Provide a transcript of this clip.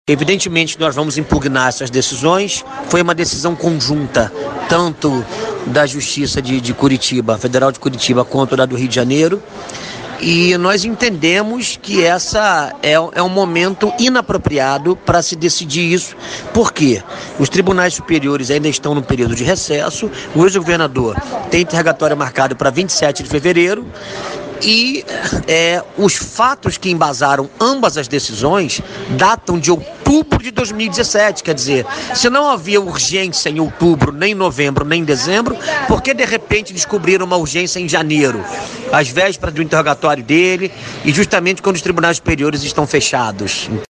Evidentemente, nós vamos impugnar essas decisões. Foi uma decisão conjunta, tanto da Justiça de Curitiba, Federal de Curitiba, quanto da do Rio de Janeiro. E nós entendemos que essa é um momento inapropriado para se decidir isso. Por quê? Os tribunais superiores ainda estão no período de recesso. O ex-governador tem interrogatório marcado para 27 de fevereiro. E os fatos que embasaram ambas as decisões datam de outubro de 2017, quer dizer, se não havia urgência em outubro, nem em novembro, nem em dezembro, por que de repente descobriram uma urgência em janeiro, às vésperas do interrogatório dele e justamente quando os tribunais superiores estão fechados?